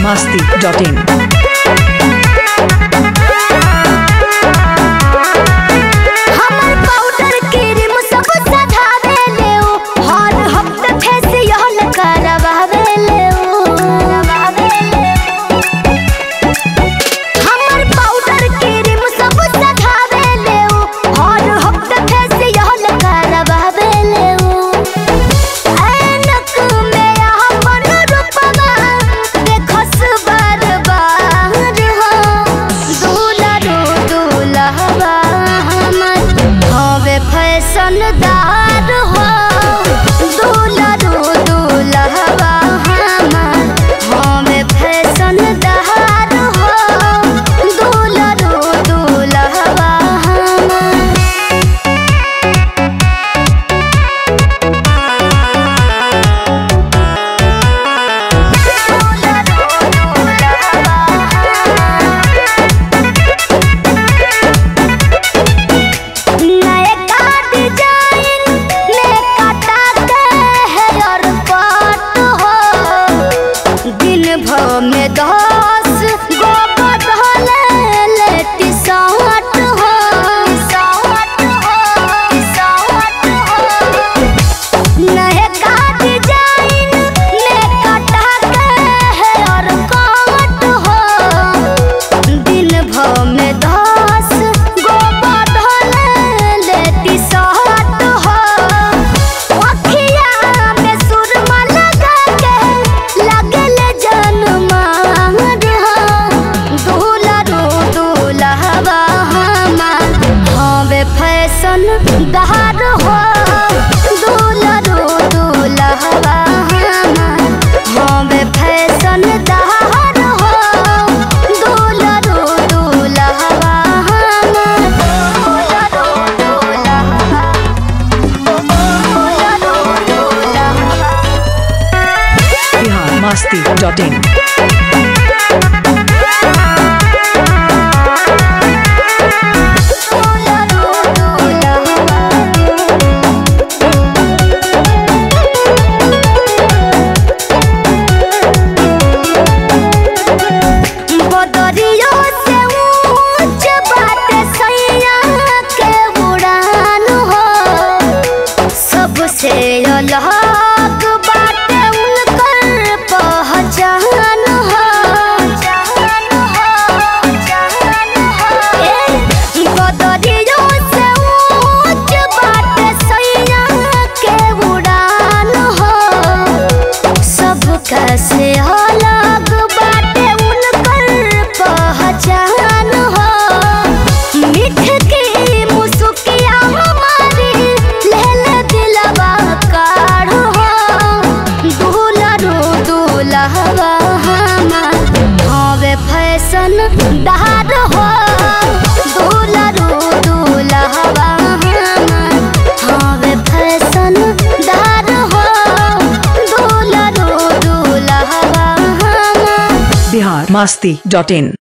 biharmasti.in दार हो दूल्हा दूल्हवा हमार हमें फैशन दार हो दूल्हा दूल्हवा में 10 गो बदले लेटी साट हो नए का डिजाइन में कटा के है और काट हो दिन भर में 10 गो बदले लेटी साट हो अखिया में सुरमा लगा के लगल फैशन दार हो दूल्हा दूल्हवा हमें फैशन दार हो दूल्हा दूल्हवा biharmasti.in से अलग बाटे उनकर पहचान हो बदरियों से ऊंच बाटे सैया के उड़ान हो सबका से अलग बाटे उनकर पहचान हो मीठ की मुस्किया हमारी दूल्हवा हमें फैशन दार हो दूल्हा दूल्हवा हमें फैशन दार हो दूल्हा दूल्हवा biharmasti.in